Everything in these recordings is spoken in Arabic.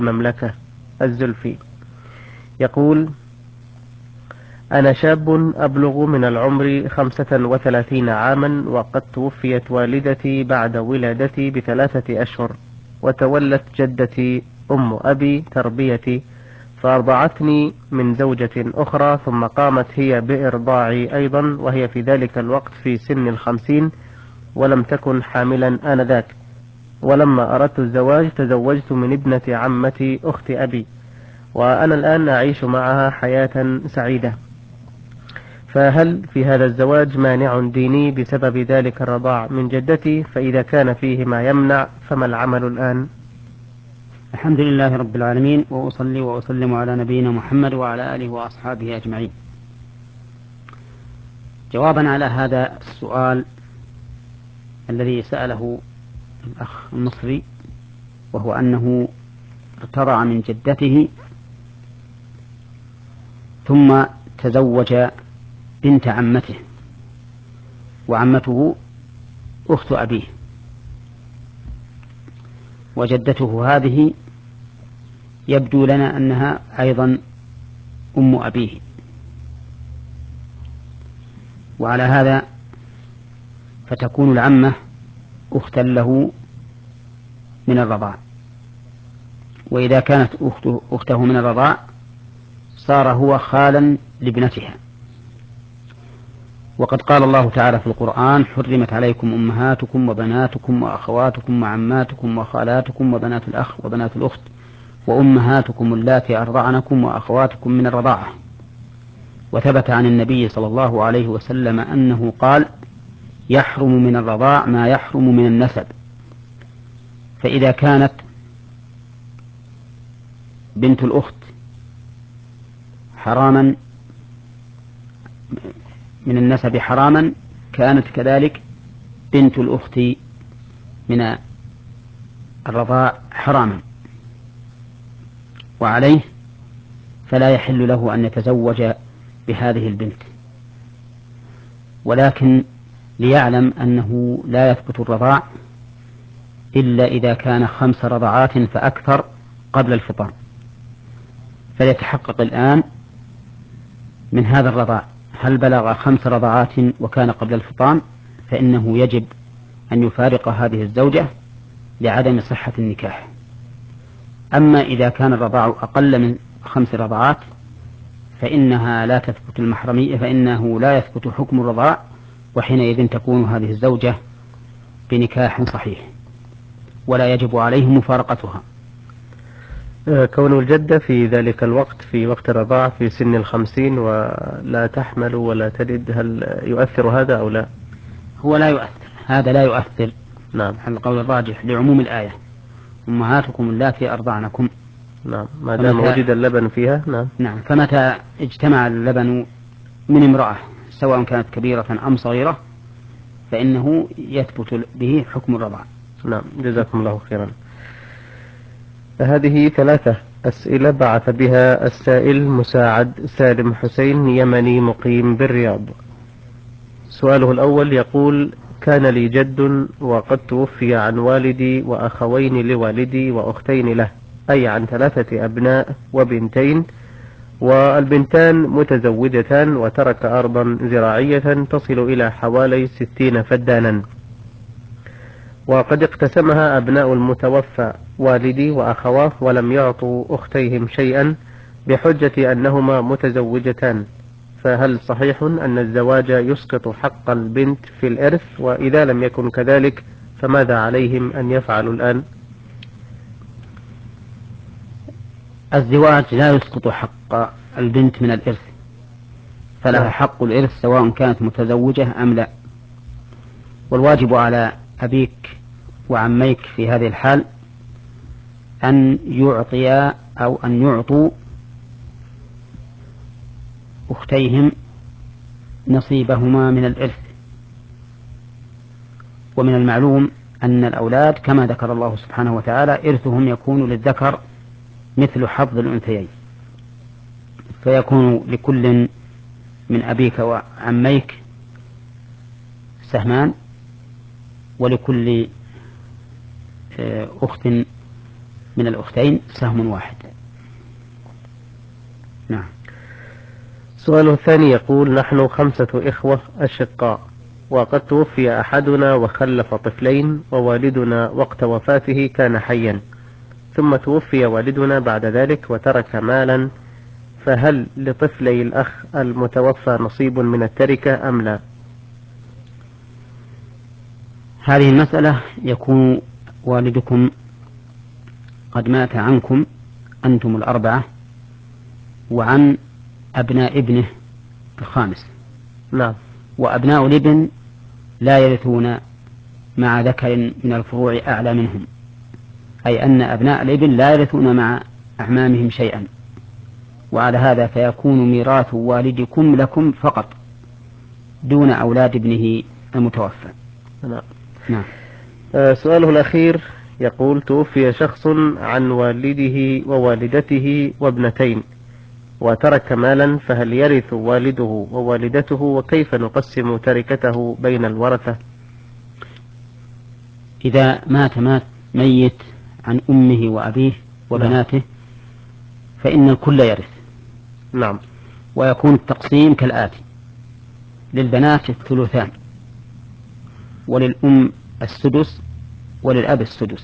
المملكة الزلفي يقول: أنا شاب أبلغ من العمر 35 عاما، وقد توفيت والدتي بعد ولادتي ب3 أشهر، وتولت جدتي أم أبي تربيتي، فأرضعتني من زوجة أخرى، ثم قامت هي بإرضاعي أيضا، وهي في ذلك الوقت في سن 50، ولم تكن حاملا آنذاك. ولما أردت الزواج تزوجت من ابنة عمتي أخت أبي، وأنا الآن أعيش معها حياة سعيدة. فهل في هذا الزواج مانع ديني بسبب ذلك الرضاع من جدتي؟ فإذا كان فيه ما يمنع فما العمل الآن؟ الحمد لله رب العالمين، وأصلي وأسلم على نبينا محمد وعلى آله وأصحابه أجمعين. جوابا على هذا السؤال الذي سأله الأخ المصري، وهو أنه ارتضع من جدته ثم تزوج بنت عمته، وعمته أخت أبيه، وجدته هذه يبدو لنا أنها أيضا أم أبيه، وعلى هذا فتكون العمة أختا له من الرضاع، وإذا كانت أخته من الرضاع صار هو خالا لابنتها. وقد قال الله تعالى في القرآن: حرمت عليكم أمهاتكم وبناتكم وأخواتكم وعماتكم وخالاتكم وبنات الأخ وبنات الأخت وأمهاتكم اللاتي أرضعنكم وأخواتكم من الرضاعة. وثبت عن النبي صلى الله عليه وسلم أنه قال: يحرم من الرضاع ما يحرم من النسب. فإذا كانت بنت الأخت حراما من النسب حراما، كانت كذلك بنت الأخت من الرضاع حراما، وعليه فلا يحل له أن يتزوج بهذه البنت. ولكن ليعلم أنه لا يثبت الرضاع إلا إذا كان 5 رضعات فأكثر قبل الفطام، فليتحقق الآن من هذا الرضاع هل بلغ 5 رضعات وكان قبل الفطام، فإنه يجب أن يفارق هذه الزوجة لعدم صحة النكاح. أما إذا كان الرضاع أقل من 5 رضعات فإنها لا تثبت المحرمية، فإنه لا يثبت حكم الرضاع، وحينئذ تكون هذه الزوجة بنكاح صحيح ولا يجب عليه مفارقتها. كون الجدة في ذلك الوقت في وقت الرضاعة في سن 50 ولا تحمل ولا تلد، هل يؤثر هذا أو لا؟ هو لا يؤثر، هذا لا يؤثر. نعم، على القول الراجح لعموم الآية: أمهاتكم اللاتي أرضعنكم. نعم، ما دام وجد اللبن فيها. نعم. نعم، فمتى اجتمع اللبن من امرأة سواء كانت كبيرة أم صغيرة فإنه يثبت به حكم الرضاع. نعم، جزاكم الله خيرا. هذه 3 أسئلة بعث بها السائل مساعد سالم حسين، يمني مقيم بالرياض. سؤاله الأول يقول: كان لي جد وقد توفي عن والدي وأخوين لوالدي وأختين له، أي عن 3 أبناء وبنتين، والبنتان متزوجتان، وترك أرضا زراعية تصل إلى حوالي 60 فدانا، وقد اقتسمها أبناء المتوفى والدي وأخواه، ولم يعطوا أختيهم شيئا بحجة أنهما متزوجتان، فهل صحيح أن الزواج يسقط حق البنت في الإرث؟ وإذا لم يكن كذلك فماذا عليهم أن يفعلوا الآن؟ الزواج لا يسقط حق البنت من الإرث، فلها حق الإرث سواء كانت متزوجة أم لا. والواجب على أبيك وعميك في هذه الحال أن يعطيا أو أن يعطوا أختيهم نصيبهما من الإرث. ومن المعلوم أن الأولاد كما ذكر الله سبحانه وتعالى إرثهم يكون للذكر مثل حظ الأنثيين، فيكون لكل من أبيك وعميك سهمان، ولكل أخت من الأختين سهم واحد. نعم. سؤاله الثاني يقول: نحن 5 إخوة أشقاء، وقد توفي أحدنا وخلف طفلين، ووالدنا وقت وفاته كان حيا، ثم توفي والدنا بعد ذلك وترك مالا، فهل لطفلي الأخ المتوفى نصيب من التركة أم لا؟ هذه المسألة يكون والدكم قد مات عنكم أنتم الأربعة وعن أبناء ابنه الخامس. نعم. وأبناء الابن لا يرثون مع ذكر من الفروع أعلى منهم، أي أن أبناء الابن لا يرثون مع أعمامهم شيئا، وعلى هذا فيكون ميراث والدكم لكم فقط دون أولاد ابنه المتوفى. نعم. نعم. سؤاله الأخير يقول: توفي شخص عن والده ووالدته وابنتين وترك مالا، فهل يرث والده ووالدته، وكيف نقسم تركته بين الورثة؟ إذا مات ميت عن أمه وأبيه وبناته فإن الكل يرث. نعم. ويكون التقسيم كالآتي: للبنات الثلثان، وللأم السدس، وللأب السدس.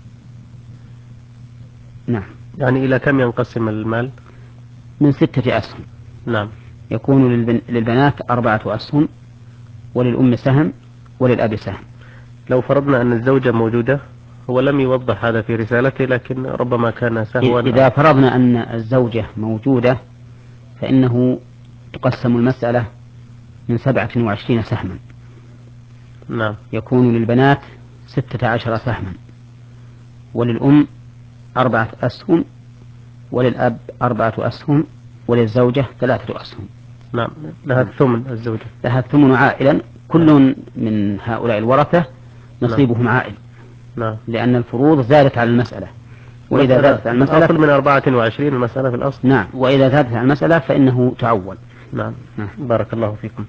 نعم. يعني إلى كم ينقسم المال؟ من 6 أسهم. نعم. يكون للبنات 4 أسهم، وللأم سهم، وللأب سهم. لو فرضنا أن الزوجة موجودة، هو لم يوضح هذا في رسالته لكن ربما كان سهوا. إذا فرضنا أن الزوجة موجودة فإنه تقسم المسألة من 27 سهما. نعم. يكون للبنات 16 سهما، وللأم 4 أسهم، وللأب 4 أسهم، وللزوجة 3 أسهم. نعم. لها الثمن الزوجة. لها الثمن عائلا، كل من هؤلاء الورثة نصيبهم عائل. نعم. لأن الفروض زادت على المسألة، وإذا زادت على المسألة أقل من 24 المسألة في الأصل. نعم. وإذا زادت على المسألة فإنه تعول. نعم. بارك الله فيكم.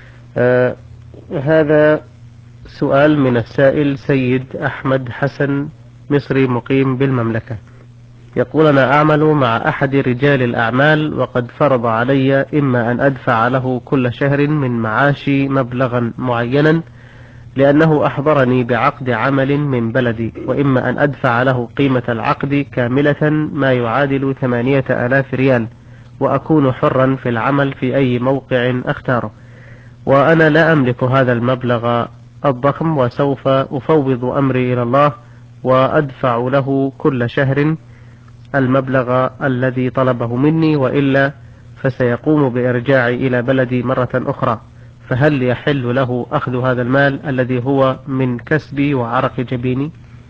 هذا سؤال من السائل سيد أحمد حسن، مصري مقيم بالمملكة، يقول: أنا أعمل مع أحد رجال الأعمال، وقد فرض علي إما أن أدفع له كل شهر من معاشي مبلغا معينا لأنه أحضرني بعقد عمل من بلدي، وإما أن أدفع له قيمة العقد كاملة ما يعادل 8,000 ريال، وأكون حرا في العمل في أي موقع أختاره، وأنا لا أملك هذا المبلغ الضخم، وسوف أفوض أمري إلى الله وأدفع له كل شهر المبلغ الذي طلبه مني، وإلا فسيقوم بإرجاعي إلى بلدي مرة أخرى، فهل يحل له أخذ هذا المال الذي هو من كسبي وعرق جبيني؟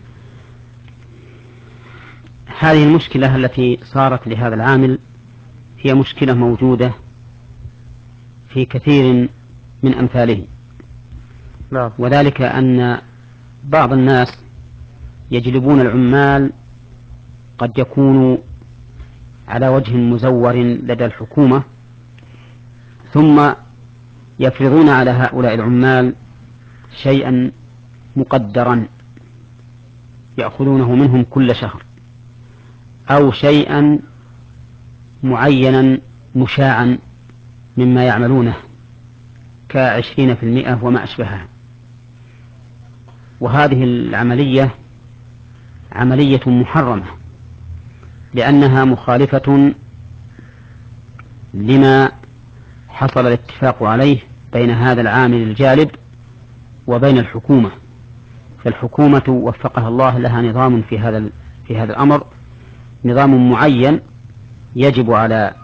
هذه المشكلة التي صارت لهذا العامل هي مشكلة موجودة في كثير من أمثاله. نعم. وذلك أن بعض الناس يجلبون العمال قد يكون على وجه مزور لدى الحكومة، ثم يفرضون على هؤلاء العمال شيئا مقدرا يأخذونه منهم كل شهر، أو شيئا معينا مشاعا مما يعملونه ك20% وما أشبهها. وهذه العملية عملية محرمة، لأنها مخالفة لما حصل الاتفاق عليه بين هذا العامل الجالب وبين الحكومة. فالحكومة وفقها الله لها نظام في هذا الأمر، نظام معين يجب على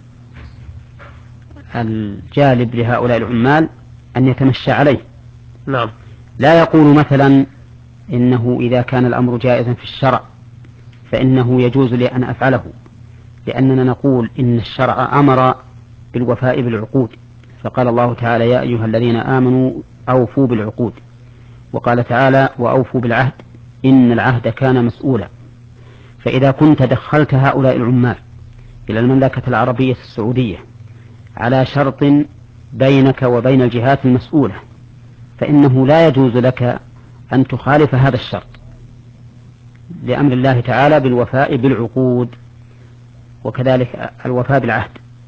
الجالب لهؤلاء العمال أن يتمشى عليه. نعم. لا يقول مثلا إنه إذا كان الأمر جائزا في الشرع فإنه يجوز لي أن أفعله، لأننا نقول إن الشرع أمر بالوفاء بالعقود، فقال الله تعالى: يا أيها الذين آمنوا أوفوا بالعقود، وقال تعالى: وأوفوا بالعهد إن العهد كان مسؤولا. فإذا كنت دخلت هؤلاء العمال إلى المملكة العربية السعودية على شرط بينك وبين الجهات المسؤولة، فإنه لا يجوز لك أن تخالف هذا الشرط، لأمر الله تعالى بالوفاء بالعقود، وكذلك الوفاء بالعهد.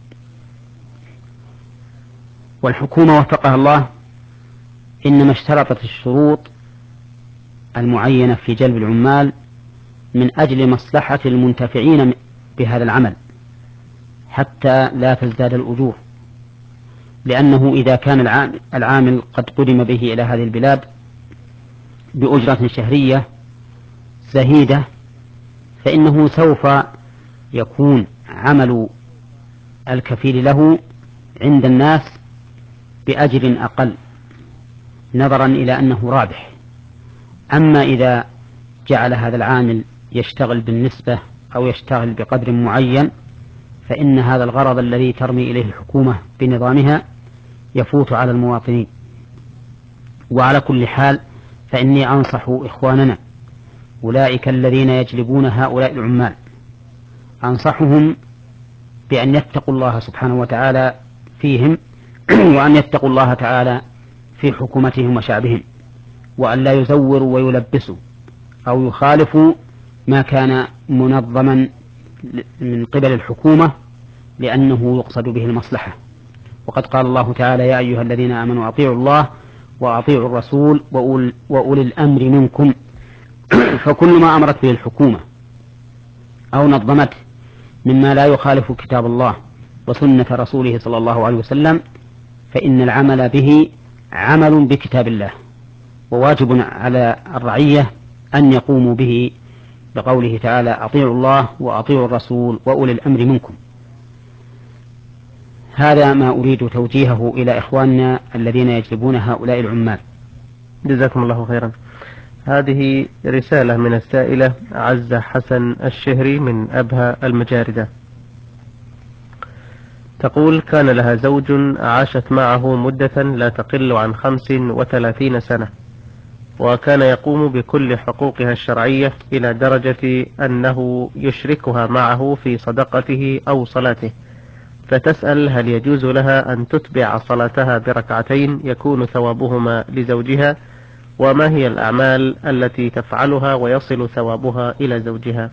والحكومة وفقها الله إنما اشترطت الشروط المعينة في جلب العمال من أجل مصلحة المنتفعين بهذا العمل حتى لا تزداد الأجور، لأنه إذا كان العامل قد قدم به إلى هذه البلاد بأجرة شهرية زهيدة فإنه سوف يكون عمل الكفيل له عند الناس بأجر أقل نظرا إلى أنه رابح. أما إذا جعل هذا العامل يشتغل بالنسبة أو يشتغل بقدر معين فإن هذا الغرض الذي ترمي إليه الحكومة بنظامها يفوت على المواطنين. وعلى كل حال فإني أنصح إخواننا أولئك الذين يجلبون هؤلاء العمال، أنصحهم بأن يتقوا الله سبحانه وتعالى فيهم وأن يتقوا الله تعالى في حكومتهم وشعبهم، وأن لا يزوروا ويلبسوا أو يخالفوا ما كان منظما من قبل الحكومة لأنه يقصد به المصلحة. وقد قال الله تعالى: يا أيها الذين آمنوا أطيعوا الله وأطيعوا الرسول وأولي الأمر منكم. فكل ما أمرت به الحكومة أو نظمته مما لا يخالف كتاب الله وسنة رسوله صلى الله عليه وسلم فإن العمل به عمل بكتاب الله، وواجب على الرعية أن يقوموا به بقوله تعالى: أطيعوا الله وأطيعوا الرسول وأولي الأمر منكم. هذا ما أريد توجيهه إلى إخواننا الذين يجلبون هؤلاء العمال. جزاكم الله خيرا. هذه رسالة من السائلة عزة حسن الشهري من أبها المجاردة، تقول: كان لها زوج عاشت معه مدة لا تقل عن 35 سنة، وكان يقوم بكل حقوقها الشرعية إلى درجة أنه يشركها معه في صدقته أو صلاته، فتسأل: هل يجوز لها أن تتبع صلاتها بركعتين يكون ثوابهما لزوجها؟ وما هي الأعمال التي تفعلها ويصل ثوابها إلى زوجها؟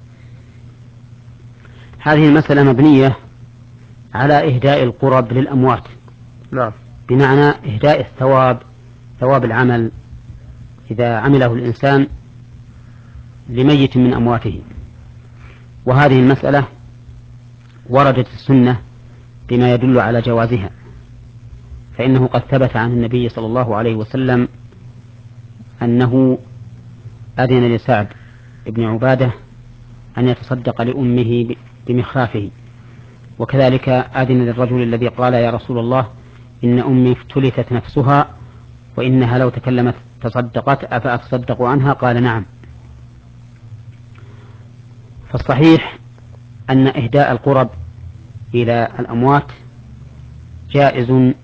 هذه المسألة مبنية على إهداء القرب للأموات. نعم. بمعنى إهداء الثواب، ثواب العمل إذا عمله الإنسان لميت من أمواته. وهذه المسألة وردت السنة بما يدل على جوازها، فإنه قد ثبت عن النبي صلى الله عليه وسلم أنه أذن لسعد بن عبادة أن يتصدق لأمه بمخافه، وكذلك أذن للرجل الذي قال: يا رسول الله، إن أمي افتلتت نفسها وإنها لو تكلمت تصدقت أفأتصدق عنها؟ قال: نعم. فالصحيح أن إهداء القرب إلى الأموات جائز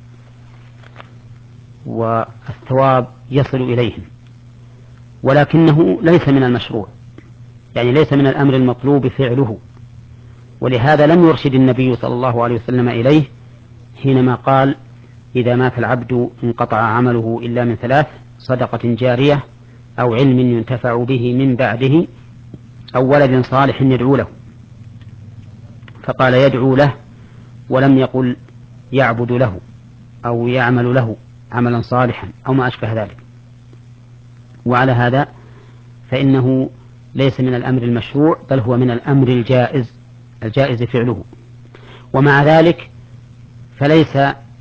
والثواب يصل إليهم، ولكنه ليس من المشروع، يعني ليس من الأمر المطلوب فعله. ولهذا لم يرشد النبي صلى الله عليه وسلم إليه حينما قال: إذا مات العبد انقطع عمله إلا من 3: صدقة جارية أو علم ينتفع به من بعده أو ولد صالح يدعو له. فقال: يدعو له، ولم يقل يعبد له أو يعمل له عملا صالحا أو ما أشبه ذلك. وعلى هذا فإنه ليس من الأمر المشروع، بل هو من الأمر الجائز فعله. ومع ذلك فليس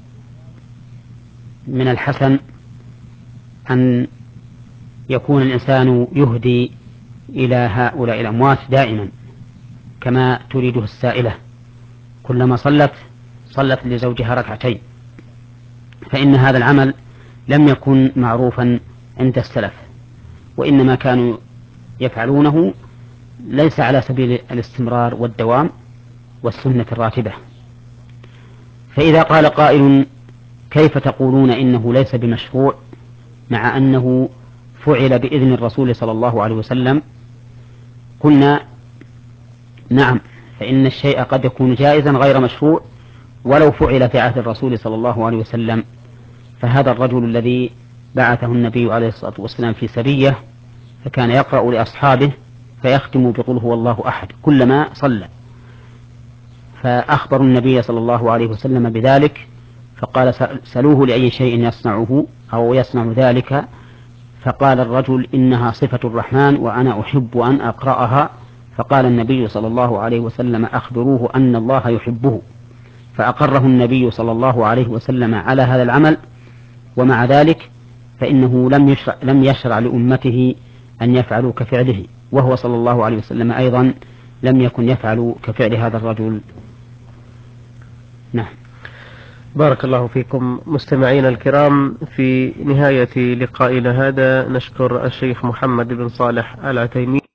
من الحسن أن يكون الإنسان يهدي إلى هؤلاء الأموات دائما كما تريده السائلة، كلما صلت لزوجها ركعتين، فإن هذا العمل لم يكن معروفا عند السلف، وإنما كانوا يفعلونه ليس على سبيل الاستمرار والدوام والسنة الراتبة. فإذا قال قائل: كيف تقولون إنه ليس بمشروع مع أنه فعل بإذن الرسول صلى الله عليه وسلم؟ قلنا: نعم، فإن الشيء قد يكون جائزا غير مشروع ولو فعل في عهد الرسول صلى الله عليه وسلم. فهذا الرجل الذي بعثه النبي عليه الصلاة والسلام في سرية فكان يقرأ لأصحابه فيختم بقل هو الله أحد كلما صلى. فأخبروا النبي صلى الله عليه وسلم بذلك، فقال سلوه لأي شيء يصنعه أو يصنع ذلك، فقال الرجل إنها صفة الرحمن وأنا أحب أن أقرأها. فقال النبي صلى الله عليه وسلم أخبروه أن الله يحبه، فأقره النبي صلى الله عليه وسلم على هذا العمل. ومع ذلك فإنه لم يشرع لأمته أن يفعلوا كفعله، وهو صلى الله عليه وسلم أيضا لم يكن يفعل كفعل هذا الرجل. نعم. بارك الله فيكم. مستمعينا الكرام، في نهاية لقائنا هذا نشكر الشيخ محمد بن صالح العتيمي